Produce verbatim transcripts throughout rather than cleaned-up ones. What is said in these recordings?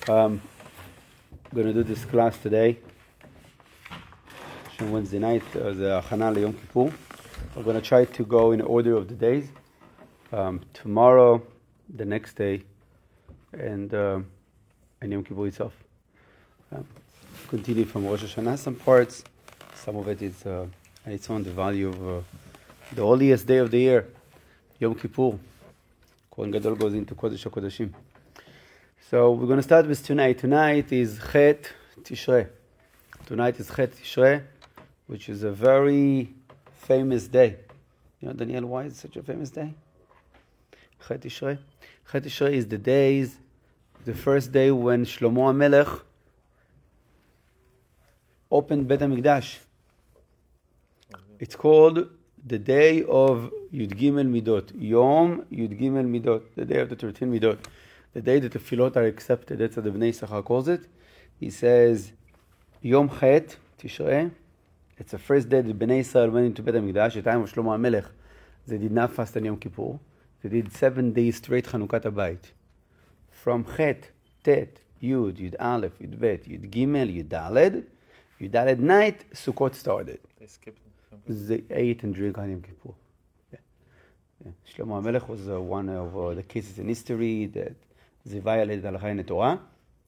Um, I'm going to do this class today. Wednesday night, uh, the Achana Yom Kippur. We're going to try to go in order of the days. Um, tomorrow, the next day, and uh, and Yom Kippur itself. Um, continue from Rosh Hashanah. Some parts, some of it is uh, and it's on the value of uh, the holiest day of the year, Yom Kippur. Kohen Gadol goes into Kodesh HaKodeshim. So we're going to start with tonight. Tonight is Chet Tishrei. Tonight is Chet Tishrei, which is a very famous day. You know, Daniel, why is it such a famous day? Chet Tishrei. Chet Tishrei is the days, the first day when Shlomo HaMelech opened Bet HaMikdash. It's called the day of Yud Gimel Midot. Yom Yud Gimel Midot, the day of the thirteen Midot. The day that the Tefillot are accepted. That's what the Bnei Yisachar calls it. He says, Yom Chet Tishrei. It's the first day that Bnei Yisrael went into Bet HaMikdash, the time of Shlomo HaMelech. They did not fast on Yom Kippur. They did seven days straight Chanukat HaBayit. From Chet, Tet, Yud, Yud Aleph, Yud Bet, Yud Gimel, Yud Daled, Yud Daled night, Sukkot started. They skipped. They ate and drank on Yom Kippur. Yeah. Yeah. Shlomo HaMelech was uh, one of uh, the cases in history that they violated Halakha Torah.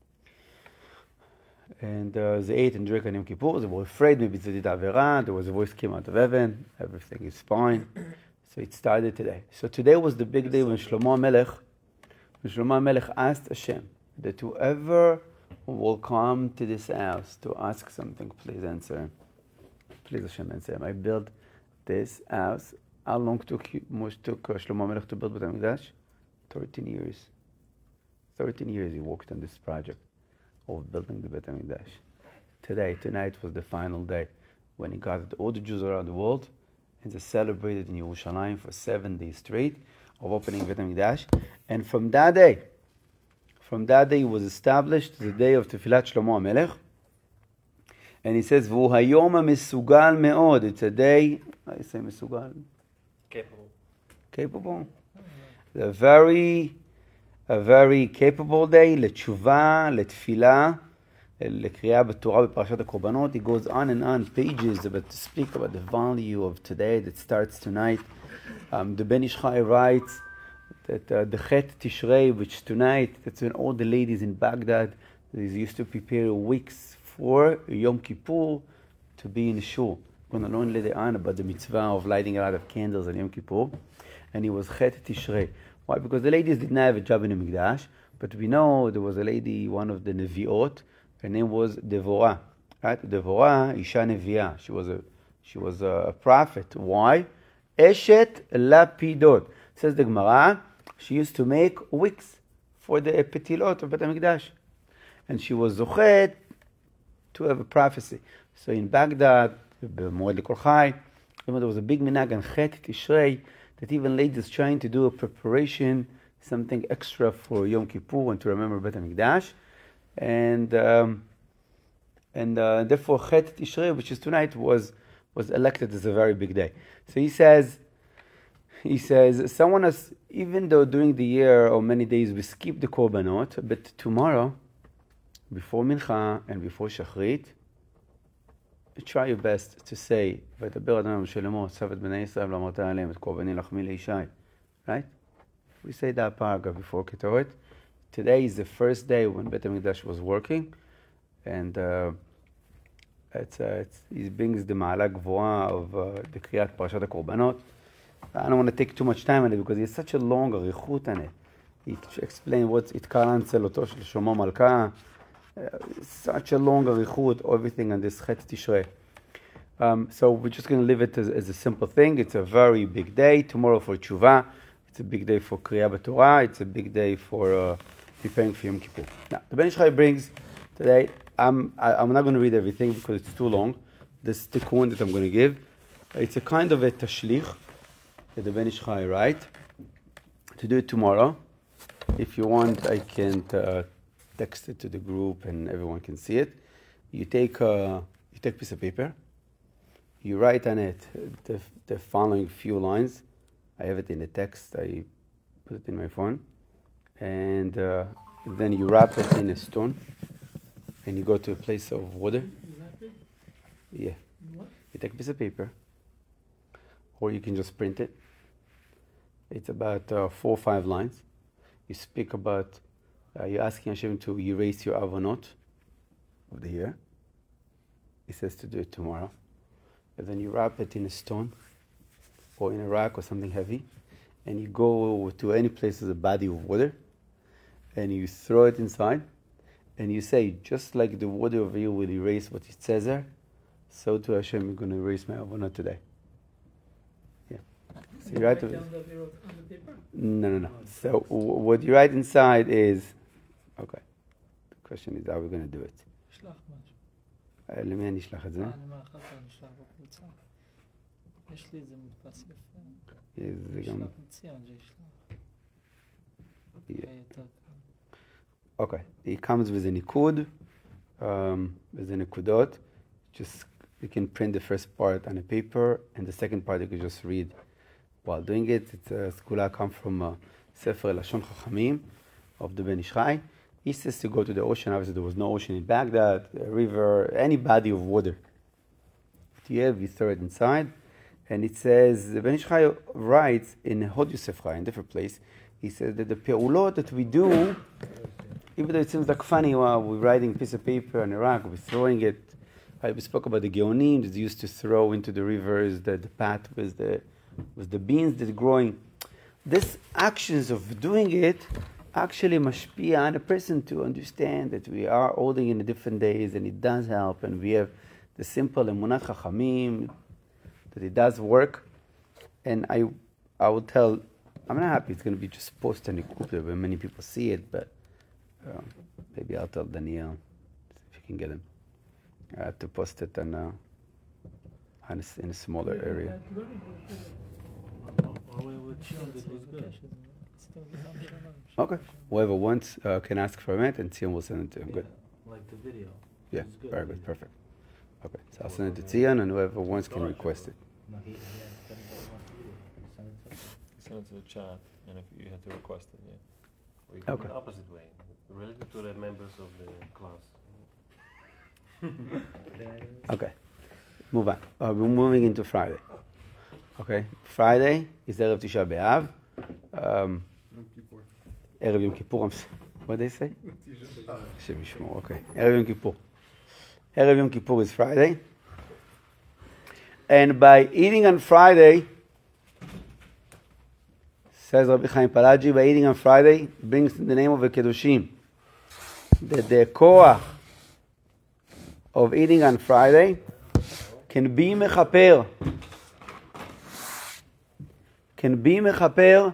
And uh, they ate and drank on Yom Kippur. They were afraid maybe they did Avera. There was a voice came out of heaven. Everything is fine. So it started today. So today was the big day when Shlomo HaMelech, when Shlomo HaMelech asked Hashem that whoever will come to this house to ask something, please answer. Please Hashem answer. I built this house. How long took you, much took uh, Shlomo HaMelech to build Bet HaMikdash? Thirteen years. Thirteen years he worked on this project of building the Bet HaMikdash. Today, tonight was the final day when he gathered all the Jews around the world and they celebrated in Yerushalayim for seven days straight of opening Bet HaMikdash. And from that day, from that day was established the day of Tefillat Shlomo HaMelech. And he says, V'hu hayom ha'mesugal me'od. It's a day, I say mesugal? Capable. Capable. A very, a very capable day, לתשובה, לתפילה, לקריאה בתורה בפרשת הקורבנות. He goes on and on, pages, about to speak about the value of today that starts tonight. Um, the Ben Ish Chai writes that uh, the Chet Tishrei, which tonight, that's when all the ladies in Baghdad, they used to prepare weeks for Yom Kippur to be in the shul. We're going to learn later on about the mitzvah of lighting a lot of candles on Yom Kippur. And it was Chet Tishrei. Why? Because the ladies did not have a job in the Mikdash, but we know there was a lady, one of the Nevi'ot, her name was Devorah. Right? Devorah, Isha Nevi'ah. She was a she was a prophet. Why? Eshet Lapidot. Says the Gemara, she used to make wicks for the petilot of Bet HaMikdash. And she was zochet to have a prophecy. So in Baghdad, Moed Likol Chai, there was a big minhag on Chet Tishrei that even ladies trying to do a preparation, something extra for Yom Kippur and to remember Bet HaMikdash. And um, and uh, therefore Chet Tishrei, which is tonight, was was elected as a very big day. So he says, he says, someone has, even though during the year or many days we skip the korbanot, but tomorrow, before Mincha and before Shachrit, try your best to say, "V'yadaber Adonai Moshe Lemor, Tzavet Bnei Yisrael v'amarta aleim et korbani lachmi leishai." Right? We say that paragraph before Ketoret. Today is the first day when Bet HaMikdash was working, and uh, it's, uh, it's, it brings the Ma'ala Gvoa of uh, the Kriyat Parashat HaKorbanot. I don't want to take too much time on it because it's such a long arichut on it. It explains what it Karan Tzeloto Shel Shlomo Malka. Uh, such a long arichut, everything on this Chet Tishrei. Um, so we're just going to leave it as, as a simple thing. It's a very big day. Tomorrow for Tshuva. It's a big day for Kriya B'Torah. It's a big day for uh, preparing for Yom Kippur. Now, the Ben Ish Chai brings today, I'm, I, I'm not going to read everything because it's too long. This is the tikkun that I'm going to give. It's a kind of a tashlich that the Ben Ish Chai write to do it tomorrow. If you want, I can uh, text it to the group and everyone can see it. You take a, you take a piece of paper. You write on it the, the following few lines. I have it in the text. I put it in my phone. And uh, then you wrap it in a stone, and you go to a place of water. Yeah. You take a piece of paper, or you can just print it. It's about uh, four or five lines. You speak about, uh, you're asking Hashem to erase your avonot of the year. He says to do it tomorrow. And then you wrap it in a stone, or in a rock, or something heavy, and you go to any place with a body of water, and you throw it inside, and you say, just like the water over here will erase what it says there, so to Hashem, you're going to erase my avonot today. Yeah. So you write. To, no, no, no. So w- what you write inside is, okay. The question is, how are we going to do it? למי אני אשלח את זה? אני מאחר אני אשלח בקבוצה. יש לי איזה מודפס יפה. זה גם... אשלח מציון שישלח. Okay. It comes with a nikud, um, with a nikudot. Just, you can print the first part on a paper, and the second part you can just read while doing it. It's a skula come from uh, Sefer Lashon Chachamim of the Ben Ish Chai. He says to go to the ocean. Obviously, there was no ocean in Baghdad, a river, any body of water. But you have, you throw it inside. And it says, the Ben Ish Chai writes in Hod Yosef Chai, in a different place, he says that the pe'ulot that we do, even though it seems like funny, while we're writing a piece of paper on a rock, we're throwing it. Right, we spoke about the Geonim that used to throw into the rivers, the, the path with the, with the beans that are growing. This actions of doing it actually mashpia on a person to understand that we are holding in different days, and it does help, and we have the simple emunat chachamim, that it does work. And I I will tell, I'm not happy it's going to be just posted in the group where many people see it, but uh, maybe I'll tell Daniel if you can get him uh, to post it on, uh, on a, in a smaller area. Okay. Whoever wants uh, can ask for it, and Tzion will send it to him. Good. Like the video. Yeah, very good, perfect. Okay, so I'll send it to Tzion, and whoever wants can request it. Send it to the chat, and if you have to request it, yeah. Or you can Okay. do the opposite way, related to the members of the class. Okay, move on. Uh, we're moving into Friday. Okay, Friday is Erev Tisha B'Av. Um, Erev Yom Kippur. I'm s- What did they say? Hashem yishmor. Okay, Erev Yom Kippur. Erev Yom Kippur is Friday. And by eating on Friday, says Rabbi Chaim Palaji, by eating on Friday brings in the name of the Kedushim that the koach of eating on Friday can be mechaper, can be mechaper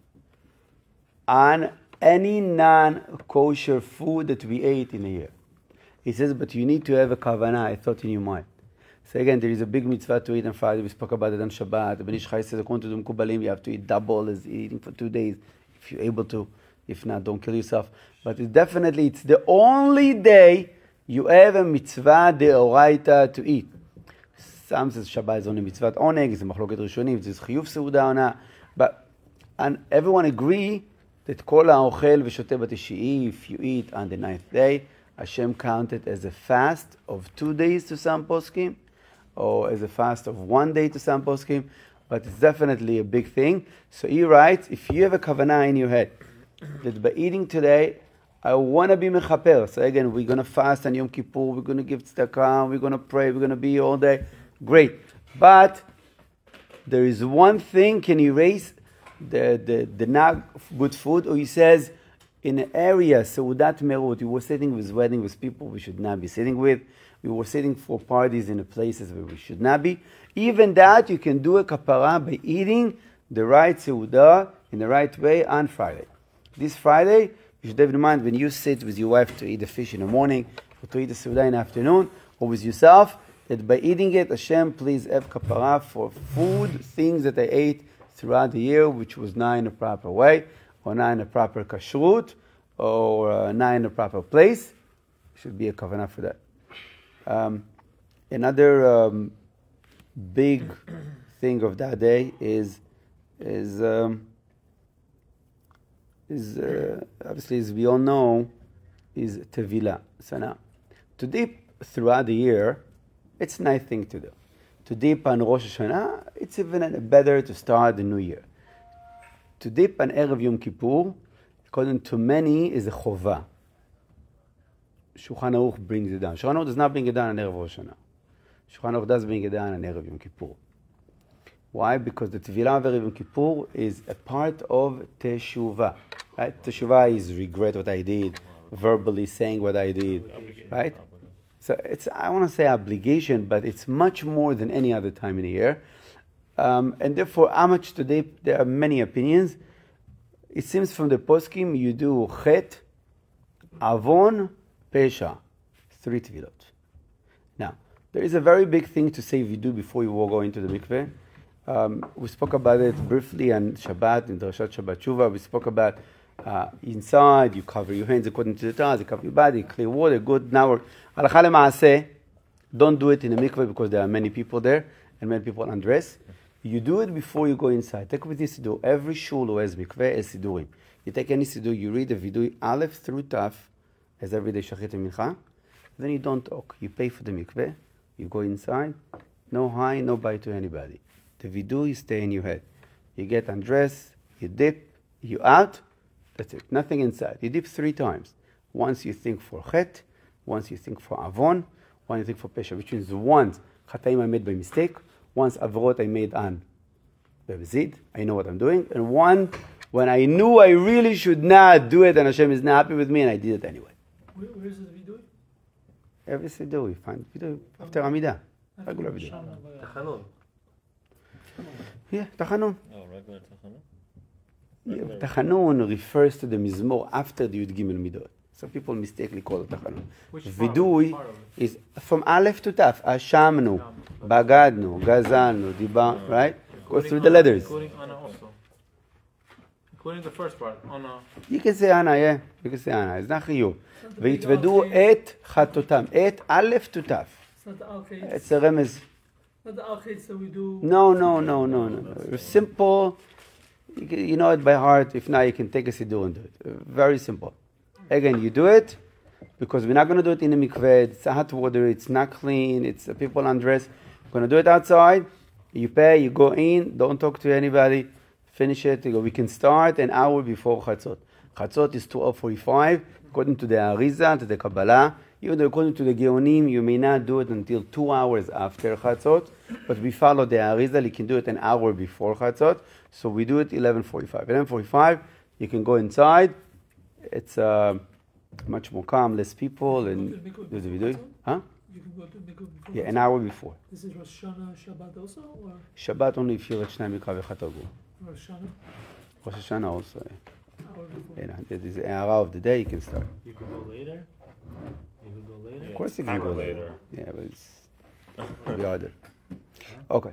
on any non-kosher food that we ate in a year. He says, but you need to have a kavanah, a thought in your mind. So again, there is a big mitzvah to eat on Friday. We spoke about it on Shabbat. The Ben Ish Chai says, according to the Mekubalim, you have to eat double as eating for two days, if you're able to. If not, don't kill yourself. But it's definitely, it's the only day you have a mitzvah deoraita to eat. Some says Shabbat is only mitzvah oneg, it's a machloket rishonim, it's chiyuv seuda ona. But and everyone agree that kol ha'ochel v'shoteh b'tishii, if you eat on the ninth day, Hashem counted as a fast of two days to some poskim, or as a fast of one day to some poskim, but it's definitely a big thing. So he writes, if you have a kavanah in your head, that by eating today, I want to be mechaper. So again, we're going to fast on Yom Kippur, we're going to give tzedakah, we're going to pray, we're going to be here all day. Great. But there is one thing can erase the, the, the not good food, or he says, in an area, Seudat Merut, we were sitting with wedding with people we should not be sitting with. We were sitting for parties in the places where we should not be. Even that, you can do a kapara by eating the right Seudah in the right way on Friday. This Friday, you should have in mind when you sit with your wife to eat the fish in the morning, or to eat the Seudah in the afternoon, or with yourself, that by eating it, Hashem, please have kapara for food, things that I ate throughout the year, which was not in a proper way, or not in a proper kashrut, or uh, not in a proper place. Should be a kavanah for that. Um, another um, big thing of that day is is um, is, uh, obviously, as we all know, is Tevilah. So now, to dip throughout the year, it's a nice thing to do. To dip on Rosh Hashanah, it's even better to start the new year. To dip on Erev Yom Kippur, according to many, is a chova. Shulchan Aruch brings it down. Shulchan Aruch does not bring it down on Erev Rosh Hashanah. Shulchan Aruch does bring it down on Erev Yom Kippur. Why? Because the Tevilah of Erev Yom Kippur is a part of Teshuvah. Right? Teshuvah is regret what I did, verbally saying what I did. Right? So it's, I want to say obligation, but it's much more than any other time in the year. Um, and therefore, how much to dip? There are many opinions. It seems from the poskim you do chet, avon, pesha, three tevilot. Now, there is a very big thing to say you do before you go into the mikveh. Um, we spoke about it briefly on Shabbat, in Drashat Shabbat Shuvah. We spoke about uh, inside, you cover your hands according to the Torah, you cover your body, clear water, good. Now, we're, halakha lema'aseh, don't do it in a mikveh because there are many people there and many people undress. You do it before you go inside. Take with this sidur. Every shul who has mikveh has sidurim. You take any sidur, you read the vidui aleph through taf, as every day shachrit and mincha. Then you don't talk. You pay for the mikveh. You go inside. No hi, no bye to anybody. The vidui stay in your head. You get undressed. You dip. You out. That's it. Nothing inside. You dip three times. Once you think for chet. Once you think for avon. Once you think for pesha, which means once chataim I made by mistake. Once avrot I made on bebezid, I know what I'm doing. And one, when I knew I really should not do it and Hashem is not happy with me and I did it anyway. Where, where is this video? Every siddur we find video after Amidah. Regular video. Tachanun. Yeah, Tachanun. Oh, regular Tachanun? Yeah, Tachanun refers to the Mizmor after the Yud Gimel Midot. Some people mistakenly call it Tachanun. Vidui is from Aleph to Taf. Ashamnu, Bagadnu, Gazalnu, Diba, right? Goes through the letters. Including Anna also. Including the first part, Anna. You can say Anna, yeah. You can say Anna. It's not chiyuv. V'yitvedu et chatotam. Et Aleph to Taf. It's not the al-khaid. It's a remez. Not the al-khaid that we do. No, no, no, no, no. no. It's simple. You, can, you know it by heart. If not, you can take a siddur and do it. Very simple. Again, you do it because we're not going to do it in a mikveh. It's hot water. It's not clean. It's uh, people undressed. We're going to do it outside. You pay. You go in. Don't talk to anybody. Finish it. You go, we can start an hour before Chatzot. Chatzot is twelve forty-five. According to the Arizal, to the Kabbalah, even though according to the Geonim, you may not do it until two hours after Chatzot. But we follow the Arizal. You can do it an hour before Chatzot. So we do it eleven forty-five. eleven forty-five, you can go inside. It's uh, much more calm, less people, and there's a video. Huh? You can go to mikveh before. Yeah, an hour before. This is Rosh Hashanah, Shabbat also, or Shabbat only if you're at Shnei Mikra v'Chatagu. Rosh Hashanah? Rosh Hashanah also. Yeah. Hour before. You know, there is an hour of the day you can start. You can go later. You can go later. Of course you can go later. Yeah, but it's the order. Okay.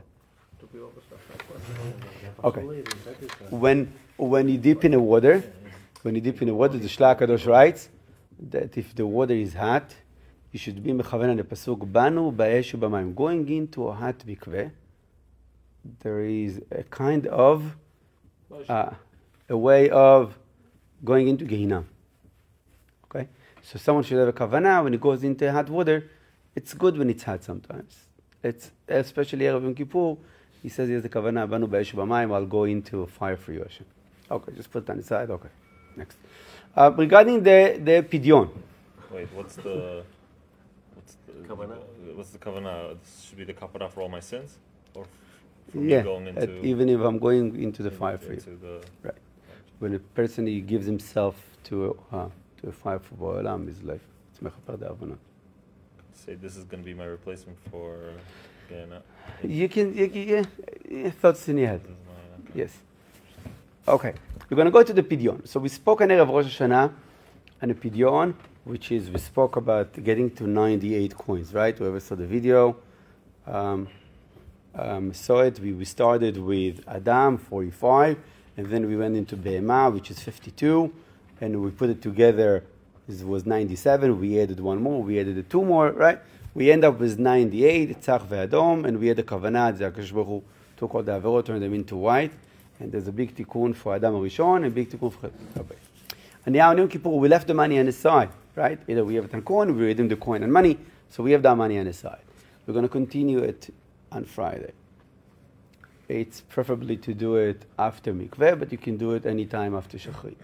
Okay. When when you dip in the water, when you dip in the water, the Shla Kadosh writes that if the water is hot, you should be mechaven on the pasuk banu ba'esh u'b'mayim. Going into a hot mikveh, there is a kind of uh, a way of going into Gehinnom. Okay, so someone should have a kavanah when he goes into hot water. It's good when it's hot sometimes. It's especially Erev Yom Kippur. He says he has the kavanah banu ba'esh u'b'mayim. I'll go into fire for you, Hashem. Okay, just put it on the side. Okay, next. Uh, regarding the the pidyon. Wait, what's the what's the kavanah? What's the kavanah? This should be the kafarah for all my sins, or for me Yeah, going at- into even if I'm going into the fire for you. into the Right. When a person he gives himself to uh, to a fire for Ba'olam, his life. It's mechaper de'avonot. say this is going to be my replacement for Gehenna. You can, you, can- yeah, yeah, thoughts in your head. This is my, okay. Yes. Okay. We're going to go to the pidyon. So we spoke on Erev Rosh Hashanah and the pidyon, which is we spoke about getting to ninety-eight coins, right? Whoever saw the video um, um, saw it. We, we started with Adam, forty-five, and then we went into Behemah, which is fifty-two, and we put it together. This was ninety-seven. We added one more. We added two more, right? We end up with ninety-eight, Tzach ve'Adom, and we had the Kavanah, the Akash Baruch Hu took all the Averot, turned them into white, And there's a big tikkun for Adam Rishon and big tikkun for Chet. And now in Yom Kippur, we left the money on the side, right? Either we have a coin, we redeem the coin and money, so we have that money on the side. We're going to continue it on Friday. It's preferably to do it after mikveh, but you can do it anytime after shachrit.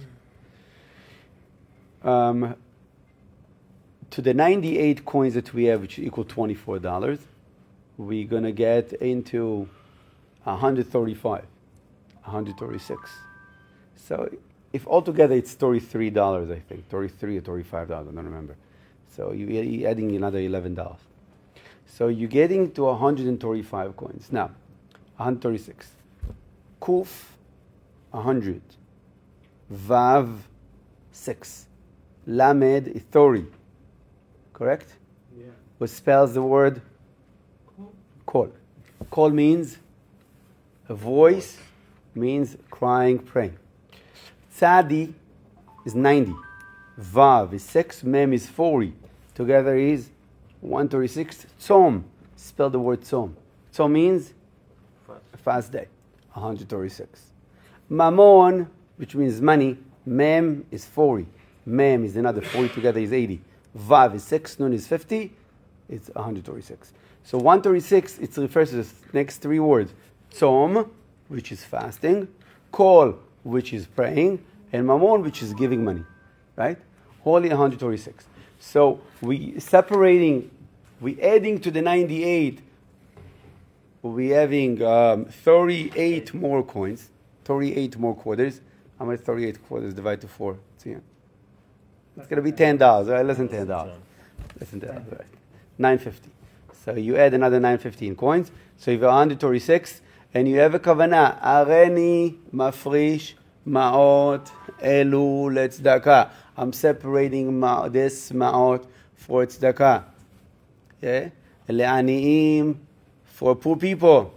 Um, to the ninety-eight coins that we have, which equal twenty-four dollars, we're going to get into one hundred thirty-five, one hundred thirty-six. So if altogether it's thirty-three dollars, I think, thirty-three or thirty-five dollars, I don't remember. So you're adding another eleven dollars. So you're getting to one hundred thirty-five coins. Now, one hundred thirty-six. Kuf, one hundred. Vav, six. Lamed is thirty. Correct? Yeah. What spells the word? Kol. Kol means a voice, means crying, praying. Tzadi is ninety. Vav is six. Mem is forty. Together is one hundred thirty-six. Tzom. Spell the word tzom. Tzom means a fast day. one hundred thirty-six. Mamon, which means money. Mem is forty. Mem is another forty. Together is eighty. Vav is six. Nun is fifty. It's one hundred thirty-six. So one hundred thirty-six, it refers to the next three words. Tzom, which is fasting. Kol, which is praying. And Mamon, which is giving money. Right? Only one hundred thirty-six. So we separating, we adding to the ninety-eight, we having um, thirty-eight more coins, thirty-eight more quarters. How many thirty-eight quarters divided to four? See, it's going to be ten dollars, right? Less than ten dollars. Less than ten dollars, right? nine fifty. So you add another nine fifty in coins. So you have one hundred thirty-six, and you have a kavanah. Areni mafrish ma'ot elu letzedakah. I'm separating ma- this ma'ot for tzedakah. Yeah? Le'aniim, for poor people.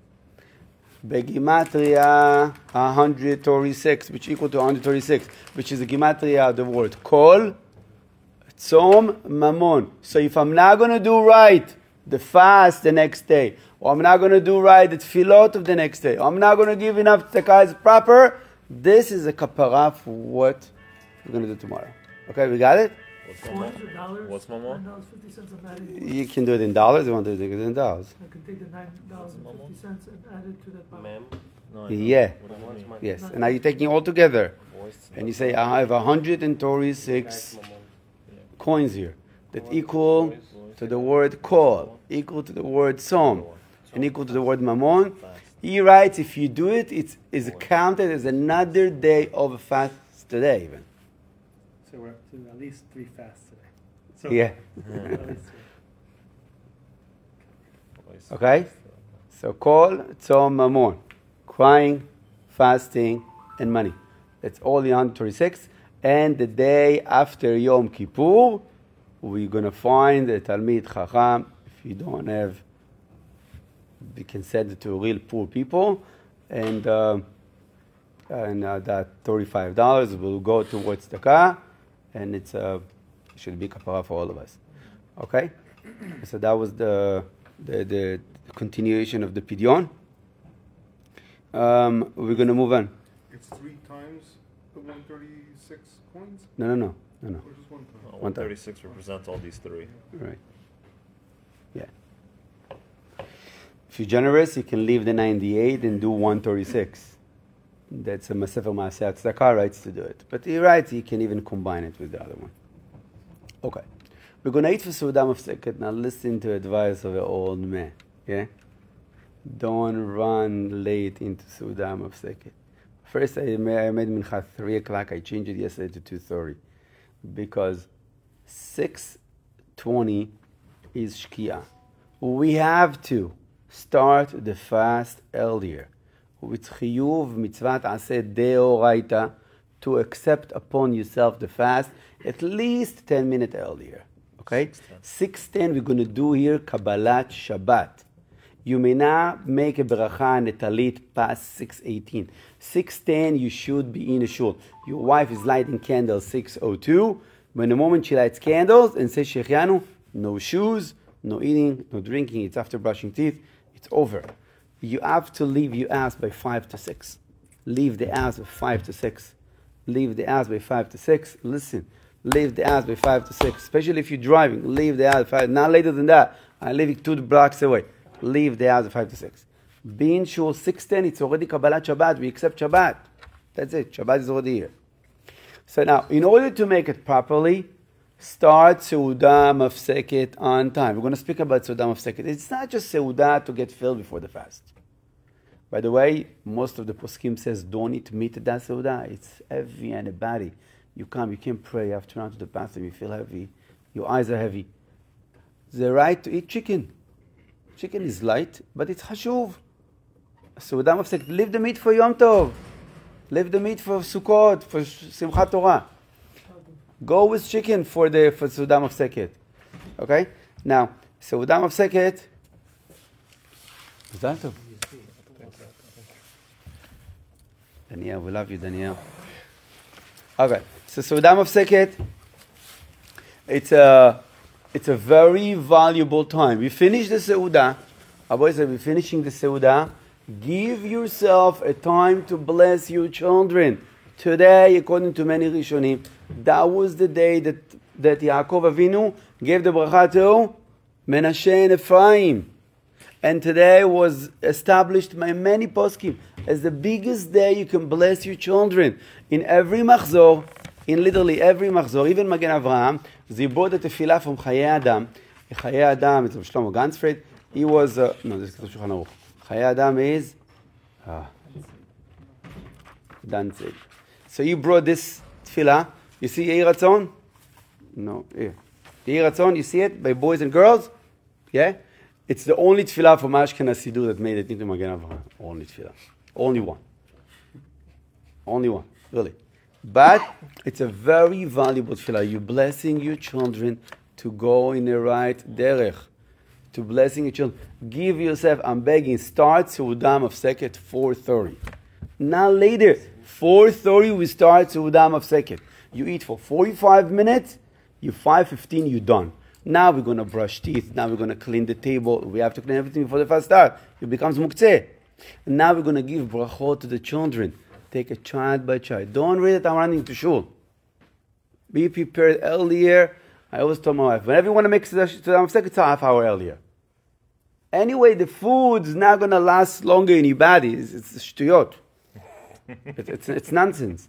Begimatria, one hundred thirty-six, which equal to one hundred thirty-six, which is the gimatria of the word kol, tzom, mamon. So if I'm not going to do right the fast the next day, or I'm not going to do right the tefillot of the next day, or I'm not going to give enough tzedakah as proper, this is a kapara for what we're going to do tomorrow. Okay, we got it? What's Four mamon? hundred dollars. What's mamon? Nine dollars fifty cents. I'm adding. You can do it in dollars. You want to do it in dollars? I can take the nine dollars and fifty cents and add it to that. box. Mem. No, I know. Yeah. What do you mean? Yes. And now you're taking it all together. Voice. And you say, I have one hundred thirty-six coins here that equal to the word kol, equal to the word som, and equal to the word mamon. He writes, if you do it, it is counted as another day of a fast today even. So we're up to at least three fasts today. So Yeah. at least three. Okay? So kol, tzom, mamon. Crying, fasting, and money. That's all the one hundred thirty-six. And the day after Yom Kippur, we're going to find a Talmid Chacham. If you don't have, we can send it to real poor people. And, uh, and uh, that thirty-five dollars will go towards tzedakah. And it's uh, it should be kapara for all of us. Okay? So that was the the, the continuation of the Pidyon. Um, we're going to move on. It's three times the one hundred thirty-six coins? No, no, no, no, no. Or just one time? Uh, one thirty-six represents all these three. Right. Yeah. If you're generous, you can leave the ninety-eight and do one thirty-six. That's a Masefer Maaseh Tzedakah writes to do it. But he writes you can even combine it with the other one. Okay. We're going to eat for Suda Mafseket. Now listen to advice of an old man. Yeah? Don't run late into Suda Mafseket. First, I made, I made mincha at three o'clock. I changed it yesterday to two thirty. Because six twenty is Shkia. We have to start the fast earlier. With chiyuv mitzvat aseh deoraita, to accept upon yourself the fast at least ten minutes earlier. Okay? six ten, we're going to do here Kabbalat Shabbat. You may not make a bracha and a talit past six eighteen. six ten, you should be in a shul. Your wife is lighting candles six oh two. When the moment she lights candles and says Shechianu, no shoes, no eating, no drinking, it's after brushing teeth, it's over. You have to leave your house by five to six. Leave the house by five to six. Leave the house by five to six. Listen, leave the house by five to six. Especially if you're driving, leave the house by five. Not later than that. I'm living two blocks away. Leave the house by five to six. Be in shul six ten. It's already Kabbalat Shabbat. We accept Shabbat. That's it. Shabbat is already here. So now, in order to make it properly, start Seudah Mafseket on time. We're going to speak about Seudah Mafseket. It's not just Seudah to get filled before the fast. By the way, most of the poskim says don't eat meat at that Seudah. It's heavy on the body. You come, you can't pray. You have to run to the bathroom. You feel heavy. Your eyes are heavy. The right to eat chicken. Chicken is light, but it's hashuv. Seudah Mafseket. Leave the meat for Yom Tov. Leave the meat for Sukkot, for Simchat Torah. Go with chicken for the for Seudah Mafseket. Okay? Now, Seudah Mafseket. Is that Tov? Daniel, we love you, Daniel. Okay, so Seudah Mafseket, it's a, it's a very valuable time. We finish the Seudah. Our boys said we're finishing the Seudah. Give yourself a time to bless your children. Today, according to many Rishonim, that was the day that, that Yaakov Avinu gave the bracha to Menashe and Ephraim. And today was established by many poskim as the biggest day you can bless your children. In every machzor, in literally every machzor, even Magen Avraham, they brought the tefillah from Chayei Adam. Chayei Adam, it's Shlomo Gansfried. He was, uh, no, this is Shulchan Aruch. Chayei Adam is ah, Danzig. So you brought this tefillah. You see Yehi Ratzon? No, here. Yehi Ratzon, you see it by boys and girls? Yeah? It's the only tefillah from Ashkenaz Siddur that made it into Magen Avraham. Only tefillah. Only one. Only one, really. But it's a very valuable tefillah. You're blessing your children to go in the right derech. To blessing your children. Give yourself, I'm begging, start Seudah Mafseket four thirty. Not later. four thirty we start Seudah Mafseket. You eat for forty-five minutes, you five fifteen, you're done. Now we're going to brush teeth. Now we're going to clean the table. We have to clean everything before the fast start. It becomes muktzeh. And now we're going to give brachot to the children. Take a child by child. Don't read it, I'm running to shul. Be prepared earlier. I always tell my wife, whenever you want to make Seudah Mafseket, it's a half hour earlier. Anyway, the food's not going to last longer in your body. It's, it's shtuyot. it's, it's, it's nonsense.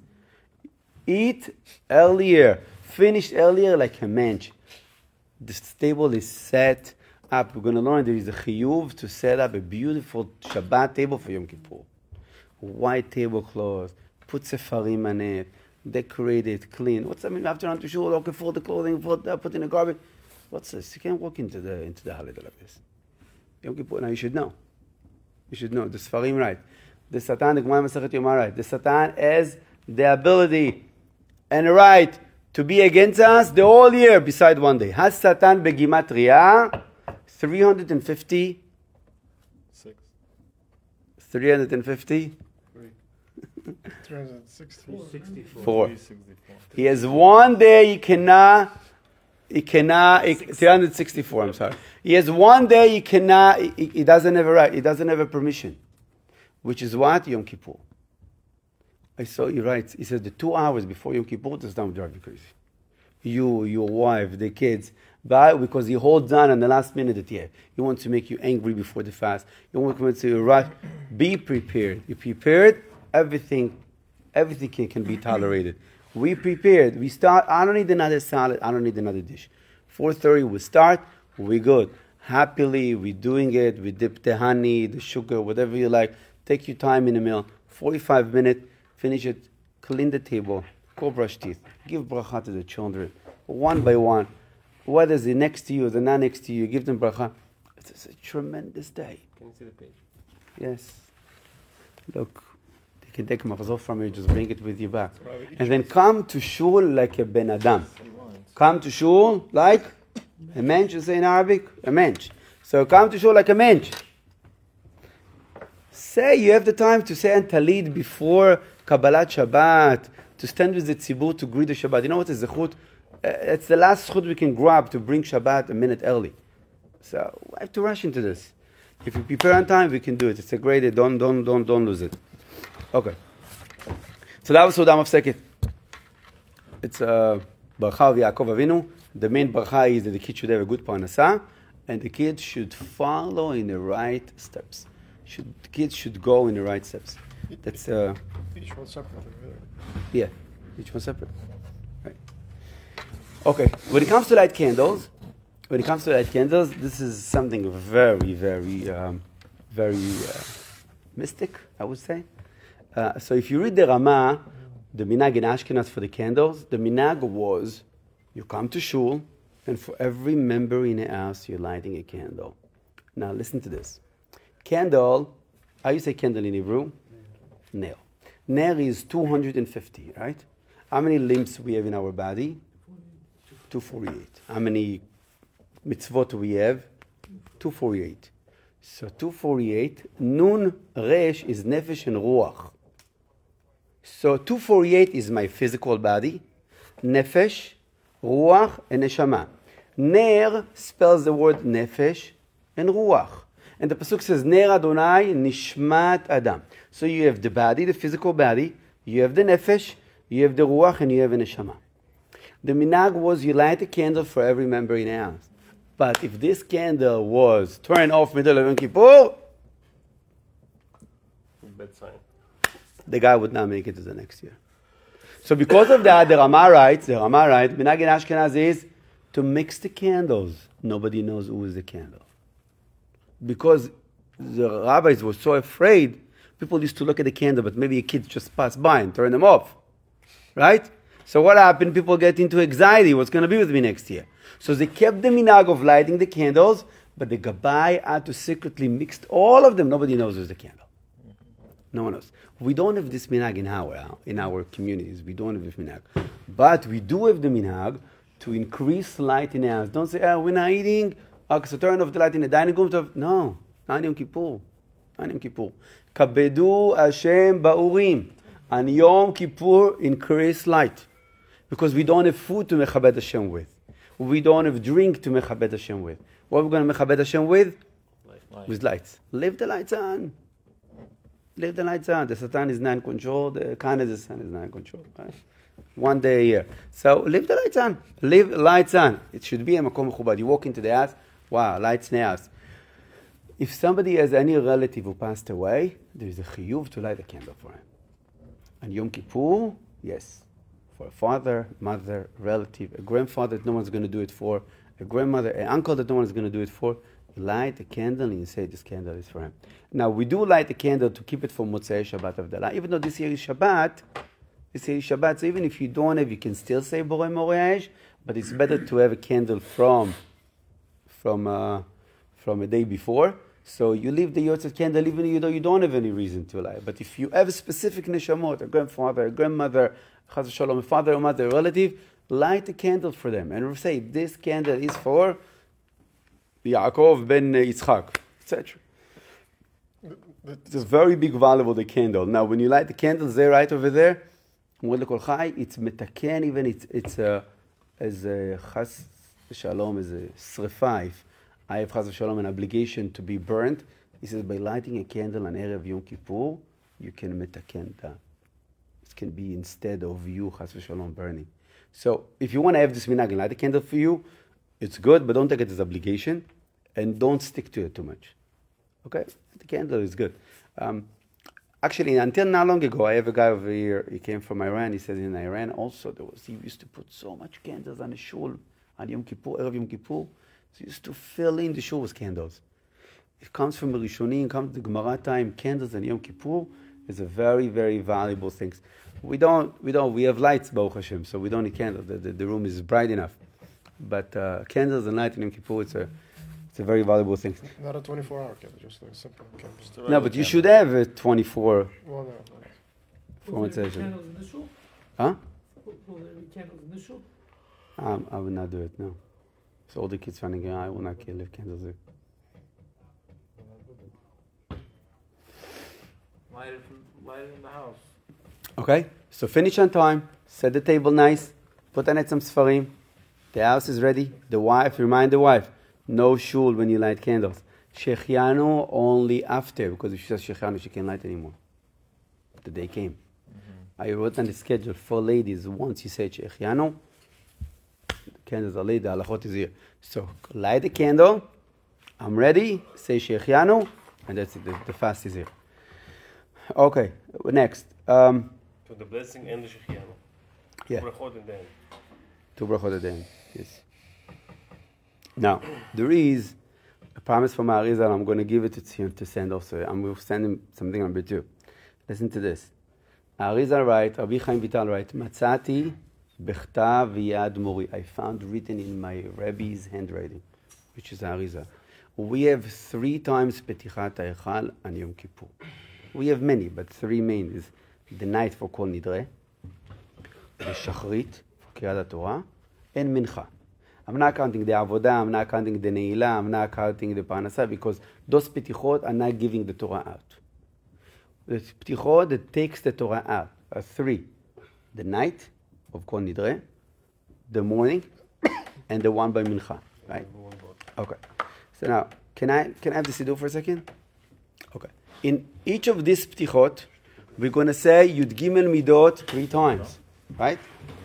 Eat earlier. Finish earlier like a mensch. This table is set up. We're going to learn there is a chiyuv to set up a beautiful Shabbat table for Yom Kippur. White tablecloth, put sefarim on it, decorate it, clean. What's that mean? After run to shul, okay, fold the clothing, fold that, put in the garbage. What's this? You can't walk into the into the holiday like this. Yom Kippur, now you should know. You should know. The sefarim right. The Satan, the Gemara Masechet Yomah right. The Satan has the ability and the right to be against us the whole year beside one day. Has Satan begimatria three hundred fifty? Six. three hundred fifty? three hundred sixty-four. Four. He has one day he cannot, he cannot, he, three hundred sixty-four, I'm sorry. He has one day he cannot, he, he doesn't have a right, he doesn't have a permission. Which is what? Yom Kippur. I saw you right. He said the two hours before Yom Kippur, this time drive you crazy. You, your wife, the kids. But because he holds on in the last minute at the end. He wants to make you angry before the fast. He wants to rush. Be prepared. You prepared, everything, everything can, can be tolerated. We prepared. We start. I don't need another salad. I don't need another dish. four thirty we start. We're good. Happily, we're doing it. We dip the honey, the sugar, whatever you like. Take your time in the meal. forty-five minutes. Finish it, clean the table, go brush teeth, give bracha to the children, one by one. Whether they're next to you or they're not next to you, give them bracha. It's, it's a tremendous day. Can you see the page? Yes. Look, they can take machzor from you, just bring it with you back. And then come to shul like a ben adam. Come to shul like a mensch, you say in Arabic? A mensch. So come to shul like a mensch. Say you have the time to say and talid before Kabbalat Shabbat, to stand with the tzibur to greet the Shabbat. You know what is the zechut? Uh, it's the last zechut we can grab to bring Shabbat a minute early. So we have to rush into this. If we prepare on time, we can do it. It's a great day. Don't, don't, don't, don't lose it. Okay. So that was Sodam Mafseket. It's uh, Bracha of Yaakov Avinu. The main bracha is that the kid should have a good parnasa, and the kid should follow in the right steps. Should the kids should go in the right steps. That's uh, Each one separately, right? yeah, each one separate. Right. Okay. When it comes to light candles, when it comes to light candles, this is something very, very, um, very uh, mystic, I would say. Uh, so if you read the Rama, the minhag in Ashkenaz for the candles, the minhag was you come to shul, and for every member in the house, you're lighting a candle. Now listen to this. Candle, how you say candle in Hebrew? Nail. Nail is two hundred fifty, right? How many limbs we have in our body? two forty-eight. How many mitzvot we have? two forty-eight. So two forty-eight, nun resh is nefesh and ruach. So two forty-eight is my physical body, nefesh, ruach, and neshama. Ner spells the word nefesh and ruach. And the pasuk says, Ner Adonai nishmat Adam. So you have the body, the physical body, you have the nefesh, you have the ruach, and you have the neshama. The minhag was you light a candle for every member in the house. But if this candle was turned off middle of Yom Kippur, Bad sign. the guy would not make it to the next year. So because of that, the Rama writes, the Rama writes, minhag in Ashkenaz is to mix the candles. Nobody knows who is the candle. Because the rabbis were so afraid, people used to look at the candle, but maybe a kid just passed by and turn them off. Right? So what happened? People get into anxiety. What's going to be with me next year? So they kept the minhag of lighting the candles, but the Gabbai had to secretly mix all of them. Nobody knows who's the candle. No one knows. We don't have this minhag in our, in our communities. We don't have this minhag. But we do have the minhag to increase light in the house. Don't say, oh, we're not eating. Okay, so turn off the light in the dining room. No. Not Yom Kippur. Not Yom Kippur. Kabedu Hashem ba'urim. On Yom Kippur, increase light. Because we don't have food to mechabed Hashem with. We don't have drink to mechabed Hashem with. What are we going to mechabed Hashem with? Light. With lights. Leave the lights on. Leave the lights on. The Satan is not in control. The kindness of the Son is not in control. Right? One day a year. So leave the lights on. Leave the lights on. It should be a makom mechubad. You walk into the house, wow, lights in the house. If somebody has any relative who passed away, there is a chiyuv to light a candle for him. And Yom Kippur, yes. For a father, mother, relative, a grandfather that no one's going to do it for, a grandmother, an uncle that no one's going to do it for, you light a candle and you say this candle is for him. Now, we do light a candle to keep it for Motzei Shabbat Avdalah. Even though this year is Shabbat, this year is Shabbat, so even if you don't have, you can still say Borei Moreaj, but it's better to have a candle from from uh, from a day before. So you leave the Yotzat candle even though you don't have any reason to light. But if you have a specific neshamot, a grandfather, a grandmother, Chaz v'shalom, a father or mother, a relative, light a candle for them. And say, this candle is for Yaakov ben Yitzchak, et cetera. It's a very big value of the candle. Now, when you light the candles there, right over there, it's metaken, even it's, it's a, as a Chaz v'shalom, as a srefa, if I have Chaz v'shalom an obligation to be burnt. He says, by lighting a candle on Erev Yom Kippur, you can metaken that. It can be instead of you, Chaz v'shalom, burning. So, if you want to have this minhag and light a candle for you, it's good, but don't take it as obligation, and don't stick to it too much. Okay? The candle is good. Um, actually, until not long ago, I have a guy over here, he came from Iran, he said in Iran also, there was, he used to put so much candles on the shul, on Yom Kippur, Erev Yom Kippur. So he used to fill in the shul with candles. It comes from Rishonim, comes to Gemara time, candles and Yom Kippur is a very, very valuable thing. We don't, we don't, we have lights, Baruch Hashem, so we don't need candles. The, the, the room is bright enough. But uh, candles and light in Yom Kippur, it's a, it's a very valuable thing. Not a twenty-four hour candle, just a simple candle. No, but you should have a twenty-four Well, no, for Will one there be session. candles in the shul? Huh? Will will there be candles in the shul? Um, I would not do it, no. So all the kids running around, I will not leave candles there. Light it, light it in the house. Okay, so finish on time, set the table nice, put on it some sfarim, the house is ready, the wife, remind the wife, no shul when you light candles. Shechianu only after, because if she says Shechianu, she can't light anymore. The day came. Mm-hmm. I wrote on the schedule for ladies, once you say Shechianu, the candles are lit, the halachot is here. So light the candle, I'm ready, say Shechianu, and that's it, the, the fast is here. Okay, next. Um, So the blessing and the Shechianu. Yeah. Brachot and then. Two brachot a day, yes. Now, there is a promise from Arizal, I'm going to give it to Tzion to send also. I'm going to send him something number two. Listen to this. Arizal writes, Rabbi Chaim Vital writes, Matzati bechtav yad mori. I found written in my Rebbe's handwriting, which is Arizal. We have three times Petichat HaEchal and Yom Kippur. We have many, but three main is the night for Kol Nidre, the Shachrit for Kriyat Torah, and Mincha. I'm not counting the Avodah, I'm not counting the Ne'ilah, I'm not counting the Parnasah, because those Petichot are not giving the Torah out. The Petichot that takes the Torah out are three. The night of Kol Nidre, the morning, and the one by Mincha, right? Okay. So now, can I can I have the Siddur for a second? Okay. In each of these Petichot, we're going to say Yud Gimel Midot three times, right?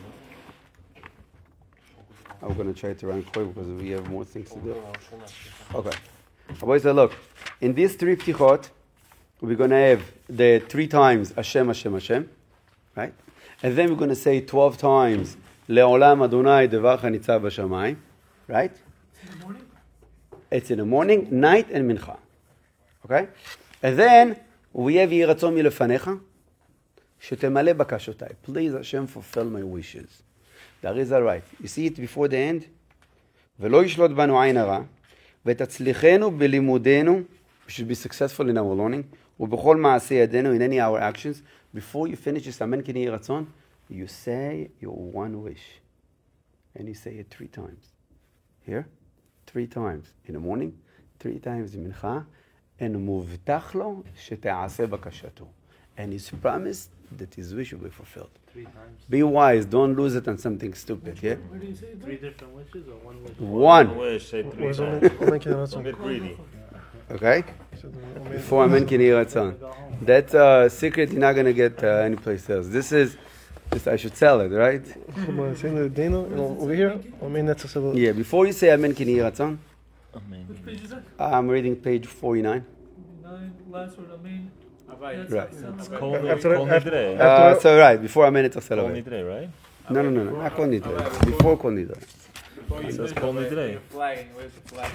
I'm going to try to run quick because we have more things to do. Okay. Boys, look. In these three Petichot, we're going to have the three times Hashem, Hashem, Hashem, right? And then we're going to say twelve times Le'olam Adonai Devarcha Nitzav B'Shamayim, right? In the morning? It's in the morning, night, and Mincha. Okay? And then we have Yehi Ratzon Milefanecha, Shetemale Bakashotai. Please, Hashem, fulfill my wishes. The Arizal right. You see it before the end? ולא ישלוט בנו עין הרע, ותצליחנו בלימודנו, we should be successful in our learning, ובכל מעשה ידינו, in any our actions. Before you finish this Amen Ken Yehi Ratzon, you say your one wish. And you say it three times. Here, three times in the morning, three times in Mincha, and מובטח לו שתעשה בקשתו. And he's promised that his wish will be fulfilled. Three times. Be wise, don't lose it on something stupid, yeah? Where do you say it? Three different wishes or one wish? One, Wish, say three Where's times. Omen- Omen Ken Don't Ratzon? get greedy. okay? So the Omen- Before Amen Ken Yehi Ratzon. That uh, secret you're not going to get uh, anyplace else. This is, this I should sell it, right? Come on, say the Dana, you know, over here. Omen Netzach Selo- Yeah, before you say Amen Ken Yehi Ratzon, Which page is that? I'm reading page forty-nine. Nine, last word, I mean. Right. Right. Kol After- Kol after- Nidre. Uh, so right, before Amen it's Kol Accelerate. Nidre, right? No, no, no, no, not Kol Nidre. Before Kol Nidre. Before you It says finish Kol the- Nidre. You're flagging. Where's the flag?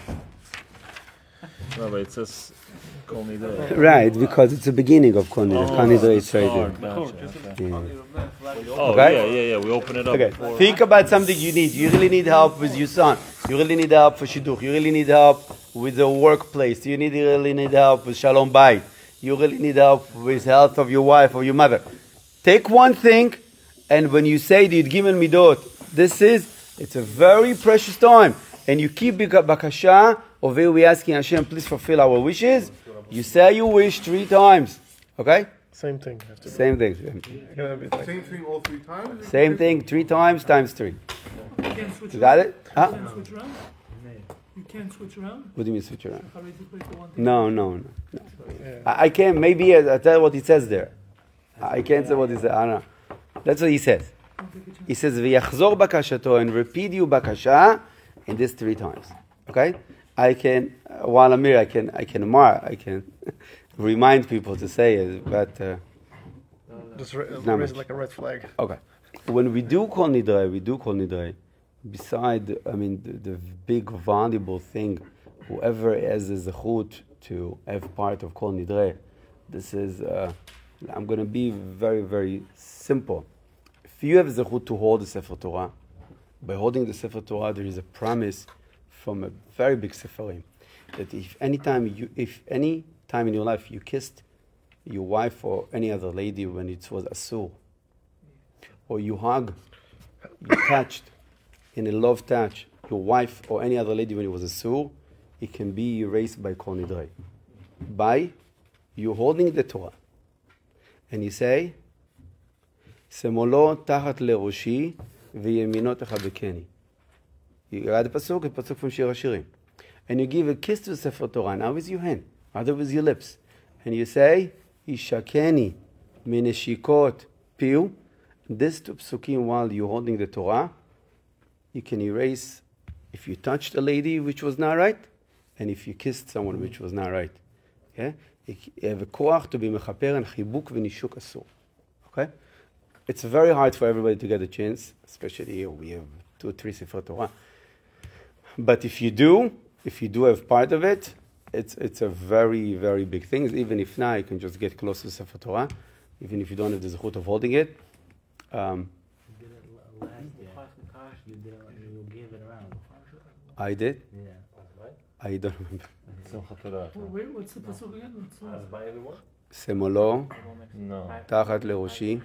No, but it says Kol Nidre. Right, because it's the beginning of Kol Nidre. Kol Nidre is right start, there. gotcha, okay. Yeah. Oh, Okay. yeah, yeah, yeah. We open it up. Okay, before- think about something you need. You really need help with your son. You really need help for shidduch. You really need help with the workplace. You need, you really need help with shalom bayit. You really need help with health of your wife or your mother. Take one thing, and when you say the Yud Gimel Midot, this is, it's a very precious time. And you keep bika- bakasha, over we asking Hashem, please fulfill our wishes. You say your wish three times. Okay? Same thing. Have to Same thing. Same thing. You're gonna be like, Same thing all three times? Same thing, three times times three. You can't switch You got around? it? Huh? You can't switch around? You can't switch around? What do you mean switch around? How did you play for one thing? No, no, no. no. yeah. I, I can't, maybe I, I tell you what he says there. I can't say what he says. I don't know. That's what he says. Don't take a chance. He says, v'yachzor bakashato, and repeat you bakasha in this three times. Okay? I can, uh, while I'm here, I can, I can mar, I can remind people to say it, but, uh, Just ra- Not raise it much. like a red flag. okay. When we do Kol Nidre, we do Kol Nidre, beside, I mean, the, the big valuable thing, whoever has the zechut to have part of Kol Nidre, this is, uh, I'm going to be very, very simple. If you have zechut to hold the Sefer Torah, by holding the Sefer Torah, there is a promise from a very big Sefarim that if any time you, if any time in your life you kissed your wife or any other lady when it was asur, or you hug, you touched in a love touch your wife or any other lady when it was asur, it can be erased by Kol Nidre. By you holding the Torah, and you say, Semolo tachat leroshi v'yemino techabekeni. You got the pasuk, a pasuk from Shir HaShirim. And you give a kiss to the Sefer Torah, now with your hand, other with your lips. And you say, Ishakeni mineshikot Piu. These two psukim, while you're holding the Torah, you can erase if you touched a lady which was not right, and if you kissed someone which was not right. Okay? You have a koach to be mechaper and chibuk v'nishuk asur. Okay? It's very hard for everybody to get a chance, especially here we have two or three Sefer Torah. But if you do, if you do have part of it, it's it's a very, very big thing. Even if not, you can just get close to Sefer Torah, even if you don't have the zechut of holding it. Um, You did it l- last year. You did it, you gave it around. I did. Yeah. I don't remember. Simchat Torah. Oh, wait, what's the pasuk again? What's the- אז by everyone? שמאלו No. תחת לראשי,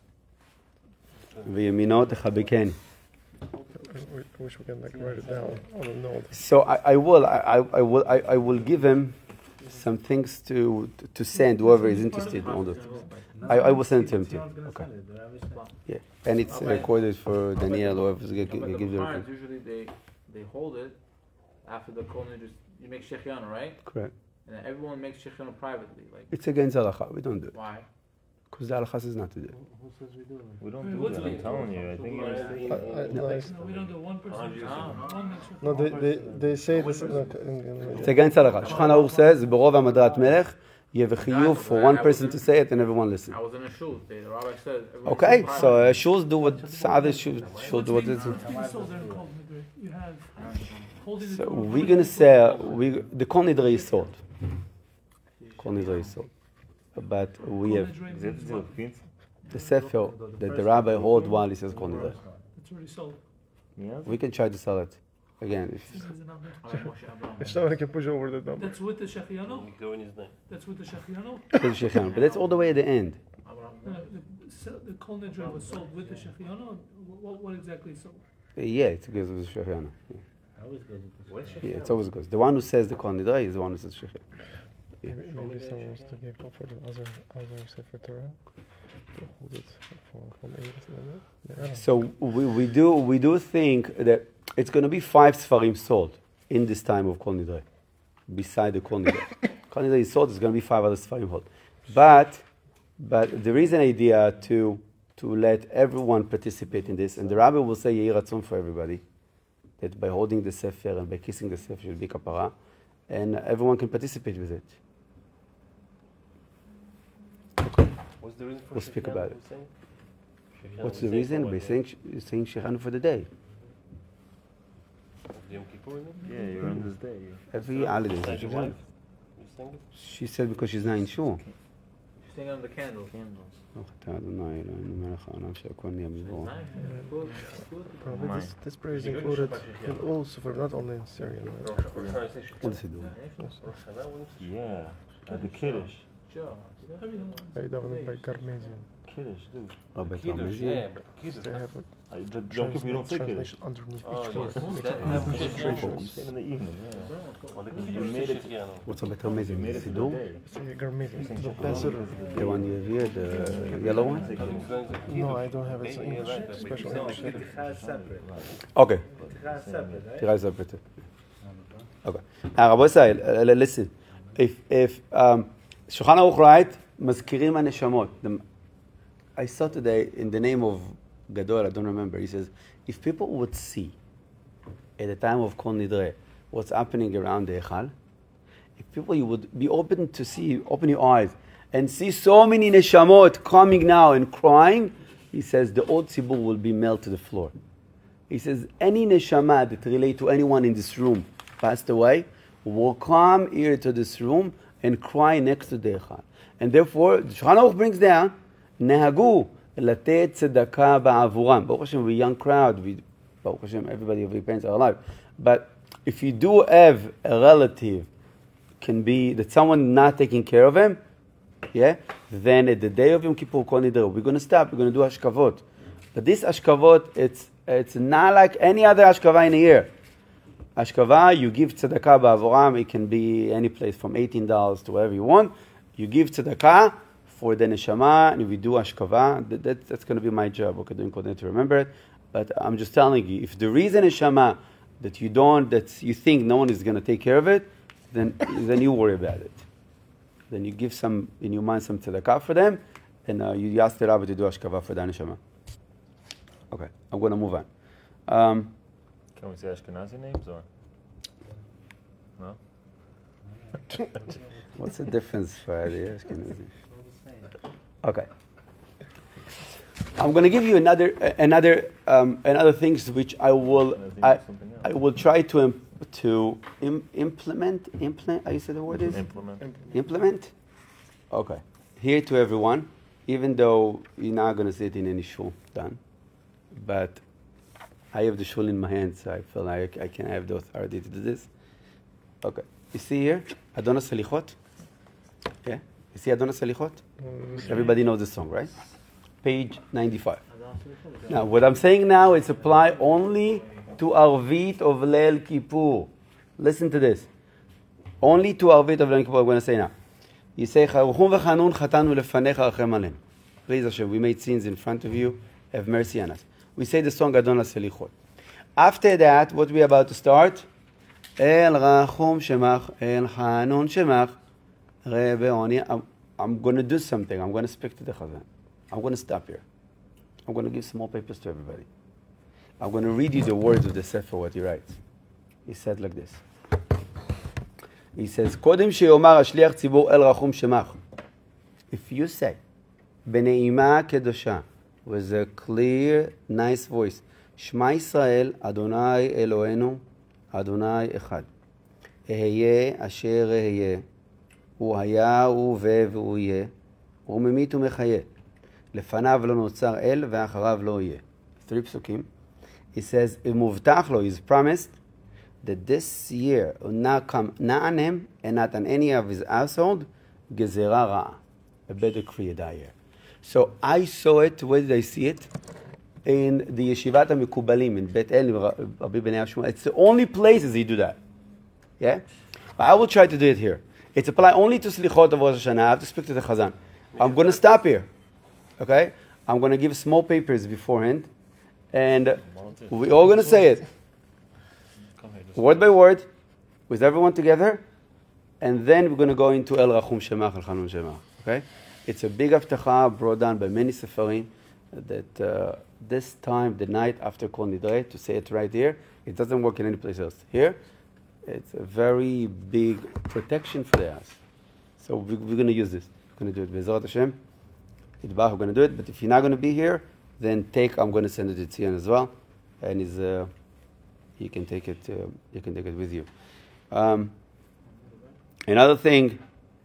וימינו תחבקני. I wish we could like write it down on a note. So I, I will, I, I, I will, I, I will give him some things to to send whoever is interested in all that. I, I will send it to him too. Someone's gonna Okay. send it. The rabbi said. Yeah, and it's recorded for Daniel. Whoever's gonna No, but give the you. parents usually they they hold it after the kol nidre. You make shechianu, right? Correct. And then everyone makes shechianu privately. Like It's against halacha. We don't do it why? because the halacha says not to do it. Who says we do it? We don't Wait, do what's that, the- I'm telling you. I think I, you're I, no, it's- No, we don't do one person. No. One makes sure. no, they, they, they say this. Look, in, It's in, against halacha. Shulchan Aruch says ברוב המדרת מלך you have a chiyuv for one person to say it and everyone listen. I was in a shul. The rabbi said. everyone Okay, should so private. uh, shuls do what other shuls should do. What What's this. being- what's being sold there in Kol Nidre? You have holding the So Torah, we're holding gonna the say Torah. uh, we the kol nidre is sold. Kol nidre is sold, but we Kol have Nidre Is it means still what? pizza? the sefer that the rabbi hold while he says kol nidre. It's already sold. Yeah. We can try to sell it again. If, This is enough. Rabbi Moshe Abraham. it's not like I can push over the number. That's with the Shechianu? You go in his name. That's with the Shechianu? but that's all the way at the end. No, the, se- the Kol Nidre was sold with the Shechianu? What, what exactly is sold? Yeah, it's because of the shechianu. Yeah. I always go with What? this. Yeah, it's always good. The one who says the kol nidre is the one who says shechianu. Maybe, maybe someone wants to give up for the other, other Sefer Torah. To hold it for, from eight and then, yeah. So we, we do we do think that it's going to be five Sfarim sold in this time of Kol Nidre, beside the Kol Nidre. Kol Nidre is sold, there's going to be five other Sfarim sold. But, but there is an idea to, to let everyone participate in this, and the rabbi will say Yehi Ratzon for everybody, that by holding the Sefer and by kissing the Sefer should be kapara, and everyone can participate with it. What's the reason for We'll speak Shechianu, about it. you're saying? Shechianu What's is the saying reason? for By what, saying, saying Shechanu for the day. uh, Yom Kippur, you mean? Yeah, you're on this day. Every holiday. is Like your Shechanu. wife? You saying it? She said because she's not in shul. She's staying under the candles. ברוך אתה אדוני אלוהינו מלך העולם שהכל נהיה בדברו. Nice. Good. Good. Probably Mine. this, this prayer is included in all Sefer, not only in Syrian, right? Rosh- Rosh Hashanah, you say What Shechianu? does he do? Rosh Hashanah, when you say Yeah. At the Kiddush. Sure. Everything. I davened by Carmesian. Kiddush, dude. רבי Kiddush, תרמזי. yeah, but Kiddush. They have a I, the Yom Kippur, you don't say Kiddush. translation underneath Oh, each word. yes. Make That- it that- illustrations. You say it in the evening, yeah. Well, the You Kiddush made say it- Shechianu. What's רבי תרמזי? You made it to the סידור? day. Say Carmesian. The pencil. The one you have here, the yellow one? No, I don't have it. It's English, special English. Okay. תראה separate. Okay. Now, Rabbi Israel, uh, listen. If, if, um, Shulchan Aruch write, מזכירים הנשמות. The- I saw today, in the name of Gadol, I don't remember, he says, if people would see, at the time of Kol Nidre, what's happening around the Echal, if people, you would be open to see, open your eyes, and see so many neshamot coming now and crying, he says, the old tzibur will be melted to the floor. He says, any neshama that relate to anyone in this room passed away will come here to this room and cry next to the Echal. And therefore, the Shulchan Aruch brings down, נהגו לתת צדקה בעבורם. Baruch Hashem, we're a young crowd. We, Baruch Hashem, everybody of your parents are alive. But if you do have a relative, can be that someone not taking care of him, yeah, then at the day of Yom Kippur, Kol Nidre, we're going to stop, we're going to do Ashkavot. But this Ashkavot, it's, it's not like any other Ashkava in a year. Ashkava, you give tzedakah ba'avoram, it can be any place from eighteen dollars to whatever you want. You give tzedakah for the neshama, and if we do ashkava, that, that, that's going to be my job. Okay, doing Kodesh to remember it. But I'm just telling you, if there is a neshama that you don't, that you think no one is going to take care of it, then then you worry about it. Then you give some in your mind some tzedakah for them, and uh, you ask the rabbi to do Ashkava for the Neshama. Okay, I'm going to move on. Um, Can we say Ashkenazi names or? No? what's the difference for the Ashkenazi? Okay. I'm going to give you another another um, another things which I will I, I will try to im- to Im- implement implement. I said the word is Implement. implement. Okay. Here to everyone, even though you're not going to sit in any shul, done, but I have the shul in my hands, so I feel like I can have the authority to do this. Okay. You see here, Adonai Salichot. Yeah. You see Adonai Salichot. Everybody knows the song, right? Page ninety-five. Now, what I'm saying now is apply only to Arvit of Leil Kippur. Listen to this. Only to Arvit of Leil Kippur. I'm going to say now. You say, Charuchum v'chanun chatanu lefanecha achem alem. Please Hashem, we made sins in front of you. Have mercy on us. We say the song Adonai Selichot. After that, what we about to start? El rachum shemach, el chanun shemach, rebeoni. I'm, I'm going to do something. I'm going to speak to the Chazan. I'm going to stop here. I'm going to give small papers to everybody. I'm going to read you the words of the Sefer, what he writes. He said like this. He says, קודם שיאמר השליח ציבור אל רחום שמח. If you say, בנעימה קדושה, with a clear, nice voice, שמע ישראל, אדוני אלוהינו, אדוני אחד. אהיה אשר אהיה, הוא היה, הוא הווה והוא יהיה, הוא ממית ומחיה. לפניו לא נוצר אל ואחריו לא יהיה. Three פסוקים. He says, מובטח לו, he's promised, that this year will not come not on him and not on any of his household, gezerah ra'ah, a bad decree that year. So I saw it, where did I see it? In the Yeshivat HaMekubalim, in Bet El, Rabbi Bnei Shmuel. It's the only places he do that. Yeah? But I will try to do it here. It's applied only to Slichot of Rosh Hashanah. I have to speak to the Chazan. I'm going to stop here. Okay? I'm going to give small papers beforehand, and we're all going to say it. Word by word, with everyone together, and then we're going to go into El Rachum Shemach, El Chanun Shemach. Okay? It's a big haftacha brought down by many sefarim that uh, this time, the night after Kol Nidrei, to say it right here, it doesn't work in any place else. Here, it's a very big protection for the house. So we, we're going to use this. We're going to do it. Be'ezrat Hashem, Yitbach, we're going to do it. But if you're not going to be here, then take, I'm going to send it to Tzion as well. And he's... Uh, You can take it. Uh, you can take it with you. Um, another thing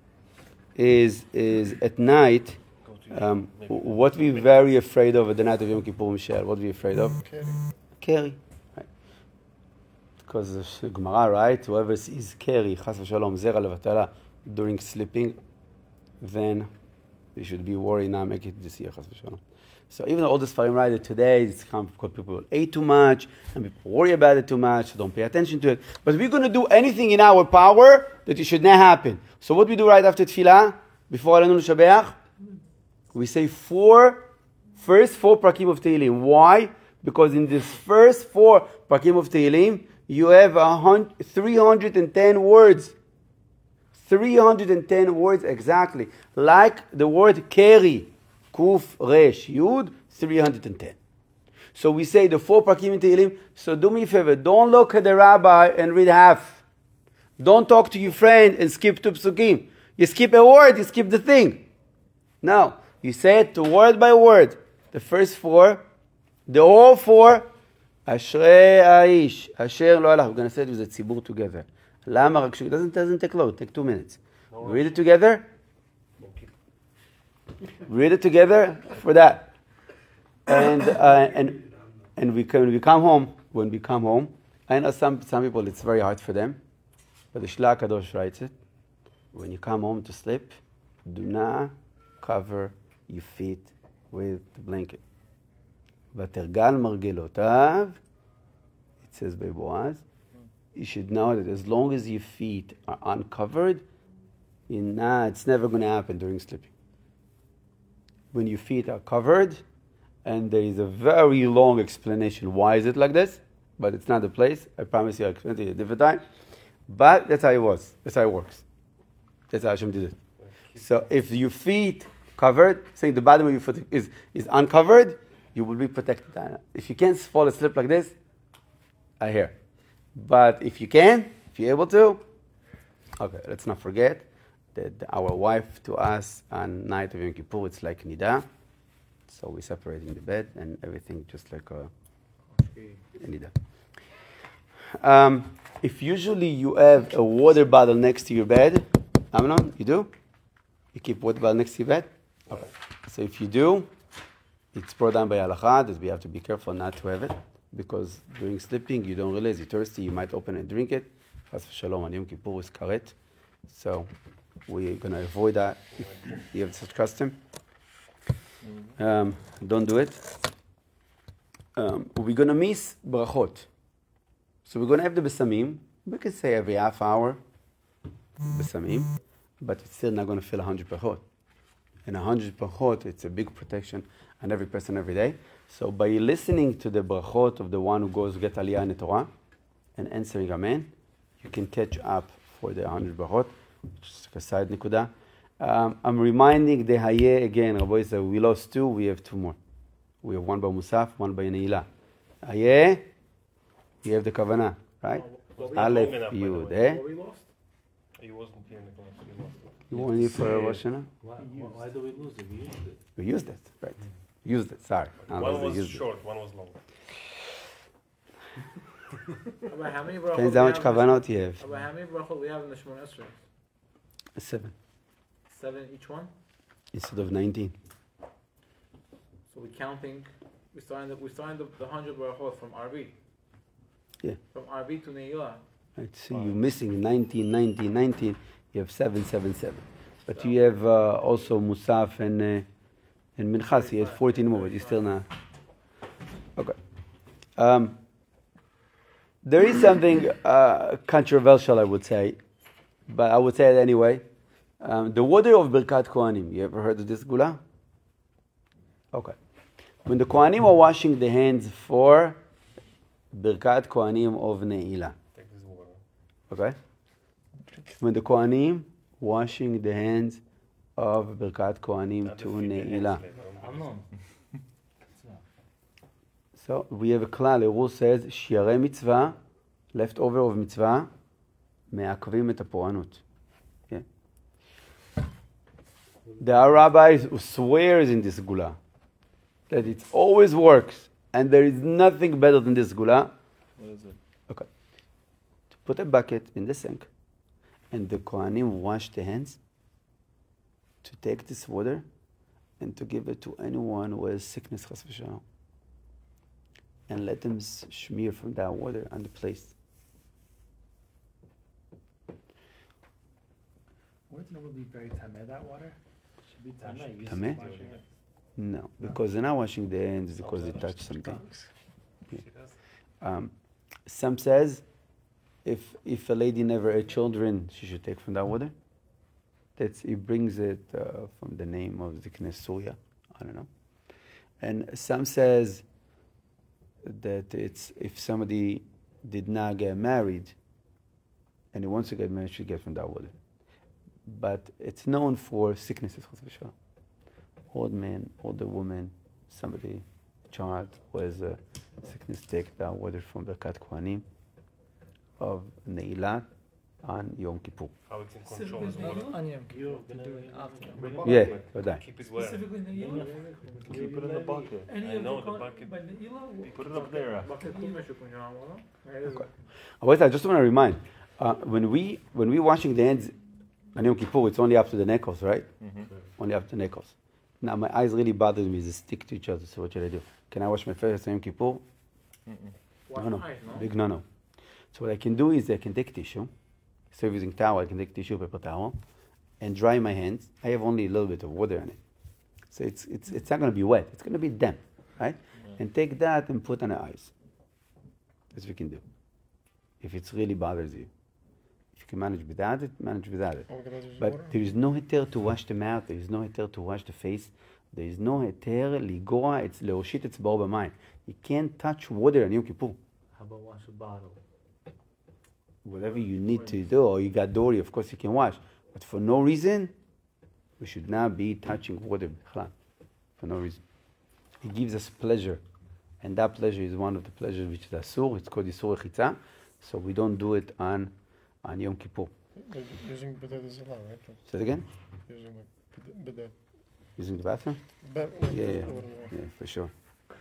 is is at night. Um, what we're very afraid of at the night of Yom Kippur, Michelle. What we're afraid of? Carry. Right. Because the Gemara, right? Whoever sees carry, chas v'shalom, zera levatala, during sleeping, then they should be worried now. Make it this year, chas v'shalom. So even though all the Sfarim write it today, it's because people ate too much and people worry about it too much, so don't pay attention to it. But we're going to do anything in our power that it should not happen. So what we do right after Tefillah, before Alenu L'Shabeach, we say four, first four Prakim of Tehillim. Why? Because in this first four Prakim of Tehillim, you have three hundred ten words. three hundred ten words exactly. Like the word carry. Kuf, Resh, Yud, three hundred ten. So we say the four Prakim in Tehillim. So do me a favor, don't look at the rabbi and read half. Don't talk to your friend and skip two Psukim. You skip a word, you skip the thing. No, you say it to word by word. The first four, the whole four, Ashrei Aish, Asher Lo Halach. We're going to say it with the Tzibur together. Lama Rakshu. It doesn't, doesn't take long, take two minutes. Read it together. Read it together for that, and uh, and and we can, when we come home. When we come home, I know some some people it's very hard for them, but the Shla Kadosh writes it. When you come home to sleep, do not cover your feet with the blanket. V'tergal margelotav. It says by Boaz, you should know that as long as your feet are uncovered, you're not, it's never going to happen during sleeping. When your feet are covered, and there is a very long explanation why is it like this, but it's not the place. I promise you I'll explain to you a different time. But that's how it was. That's how it works. That's how Hashem did it. So if your feet covered, saying the bottom of your foot is, is uncovered, you will be protected. If you can't fall asleep like this, I hear. But if you can, if you're able to, okay, let's not forget that our wife to us on night of Yom Kippur, it's like Nida. So we're separating the bed and everything just like a, a Nida. Um, if usually you have a water bottle next to your bed, Amnon, you do? You keep water bottle next to your bed? Okay. So if you do, it's brought down by halakha that we have to be careful not to have it, because during sleeping you don't realize you're thirsty, you might open and drink it. Chas v'shalom on Yom Kippur is karet. So we're going to avoid that if you have such custom. Um, don't do it. Um, we're going to miss brachot. So we're going to have the besamim. We can say every half hour besamim, but it's still not going to fill one hundred brachot. And one hundred brachot, it's a big protection on every person every day. So by listening to the brachot of the one who goes get aliyah in the Torah and answering amen, you can catch up for the one hundred brachot, just like a side nikuda. Um, I'm reminding the Hayeh again, Rabbi said we lost two, we have two more. We have one by Musaf, one by Ne'ilah. Hayeh, you have the kavanah, right? Aleph, Yud, eh? What we lost? He wasn't here in the class. He lost it. You want it for Rosh Hashanah? Why, why do we lose it? We used it. We used it, right. Used it, sorry. One Otherwise, we was used it. short, one was long. About how many brachot Depends we how much have in kavanot you have. the- About how many brachot we have in the Shemona Esrei? Seven. Seven each one? Instead of nineteen. So we're counting, we're starting the, we're starting the, the one hundred brachot from R B. Yeah. From R B to Ne'ilah. Right, so you're missing nineteen, nineteen, nineteen. You have seven, seven, seven. But you have uh, also Musaf and uh, and Minchas. You have fourteen more, but you're still not. Okay. Um, there is something uh, controversial, I would say, but I would say it anyway. Um, the water of Birkat Kohanim. You ever heard of this gula? Okay. When the Kohanim are washing the hands for Birkat Kohanim of Ne'ilah. Take this water. Okay? When the Kohanim washing the hands of Birkat Kohanim Not the to feet and hands Ne'ilah. later on. Amnon. So we have a klal, a rule says, שיערי מצווה, leftover of מצווה, מעכבים את הפורענות. Okay? There are rabbis who swears in this gula that it always works and there is nothing better than this gula. What is it? Okay. To put a bucket in the sink and the Kohanim wash the hands, to take this water and to give it to anyone who has sickness, chas v'shalom, and let them smear from that water on the place. Wouldn't it normally be very tameh, that water? Should be tameh. You used to Tameh? wash your hands. No, because they're not washing their hands because they touch something. Um, some says if if a lady never had children, she should take from that water. That's it brings it uh, from the name of the Knessuya. I don't know. And some says that it's if somebody did not get married and he wants to get married, should get from that water. But it's known for sicknesses. Old man, older woman, somebody, child who has a sickness, take that water from the Birkat Kohanim of Ne'ilah on Yom Kippur. How we can control his water. On Yom Kippur, You're to gonna- do it after. Yeah, wadai. Keep it where? Specifically Ne'ilah? Keep it in the bucket. Any I of know the, the con- bucket. by Ne'ilah? Put it up there. Bucket tumesh you put on water. Right, is it? Wait, I just want to remind, uh, when we when we washing the hands on Yom Kippur, it's only up to the knuckles, right? Mm-hmm. Only up to the knuckles. Now my eyes really bother me; they stick to each other. So what should I do? Can I wash my face on Yom Kippur? Wash No, no, my eyes, no? big no, no. So what I can do is I can take tissue. Instead of using towel, I can take tissue, paper towel, and dry my hands. I have only a little bit of water in it, so it's it's it's not going to be wet. It's going to be damp, right? And take that and put on the eyes. That's what we can do. If it really bothers you, if you can manage without it, manage without it. But there is no heter to wash the mouth. There is no heter to wash the face. There is no heter ligua. It's leoshit etzba'o b'mayim. You can't touch water on Yom Kippur. How about wash a bottle? Whatever you need to do, or you got dory, of course you can wash. But for no reason, We should not be touching water for no reason. It gives us pleasure, and that pleasure is one of the pleasures which is asur. It's called Yisur Rechitza, so we don't do it on on Yom Kippur. But using bidet is allowed, right? Say it again. Using like bidet. Using the bathroom? But, Yeah, yeah, yeah, for sure.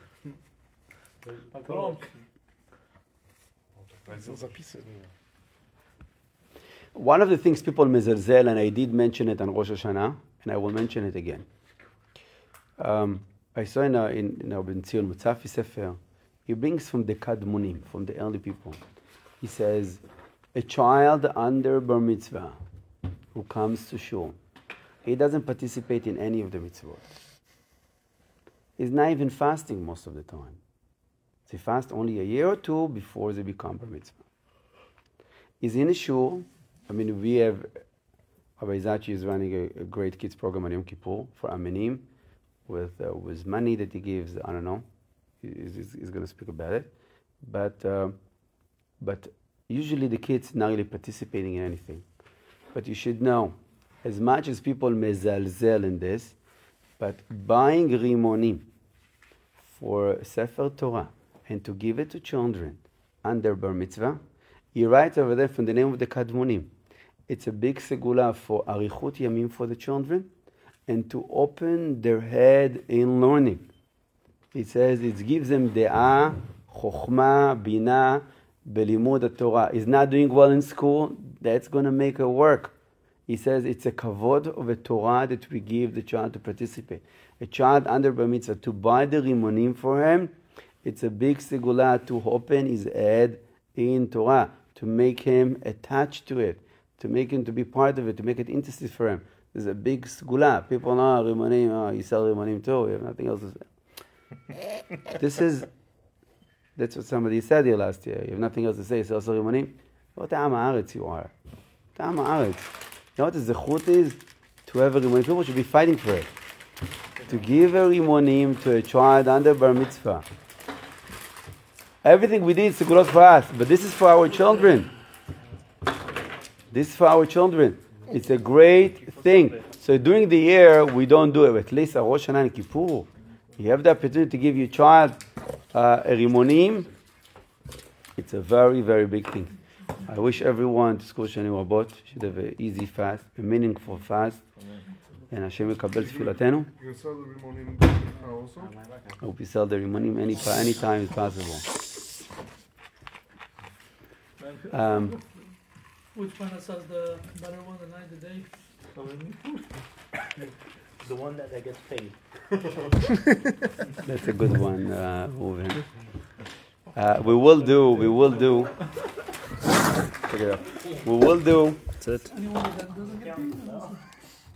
One of the things people mezalzel, and I did mention it on Rosh Hashanah, and I will mention it again. Um, I saw in, uh, in, in Ben Zion Mutzafi Sefer, he brings from the Kadmonim, from the early people. He says, a child under bar mitzvah who comes to shul, he doesn't participate in any of the mitzvot. He's not even fasting most of the time. They fast only a year or two before they become bar mitzvah. He's in a shul. I mean, we have, Rabbi Zachi is running a, a great kids program on Yom Kippur for Amenim with, uh, with money that he gives. I don't know. He's, he's, he's going to speak about it. But, uh, but usually the kids not really participating in anything. But you should know, as much as people mezalzel in this, but buying rimonim for Sefer Torah and to give it to children under bar mitzvah, he writes over there from the name of the Kadmonim. It's a big segula for arichut yamim for the children and to open their head in learning. It says it gives them de'ah, chokhmah, bina, belimud Torah. Is not doing well in school, that's going to make her work. He says it's a kavod of a Torah that we give the child to participate. A child under bar mitzvah, to buy the rimonim for him, it's a big segula to open his head in Torah, to make him attached to it, to make him to be part of it, to make it interesting for him. There's a big segula. People know rimonim, oh, you sell rimonim too, you have nothing else to say. This is, that's what somebody said here last year. You have nothing else to say, sell rimonim. What ta'am haaretz you are. Ta'am haaretz. You know what the zechut is? To have a rimonim. People should be fighting for it. To give a rimonim to a child under bar mitzvah. Everything we did is segulot for us, but this is for our children. This is for our children. It's a great thing. So during the year, we don't do it. At least at Rosh Hashanah and Kippur, you have the opportunity to give your child uh, a rimonim. It's a very, very big thing. I wish everyone to school Shani Rabot should have an easy fast, a meaningful fast. And Hashem yekabel tfilatenu. You sell the rimonim also? I hope you sell the rimonim any any time is possible. Um, Which one sells the better one, the night, the day? The one that, that gets paid. That's a good one, uh, Reuven. Uh, we will do, we will do. Check it out. We will do. That's it. Anyone that doesn't get paid?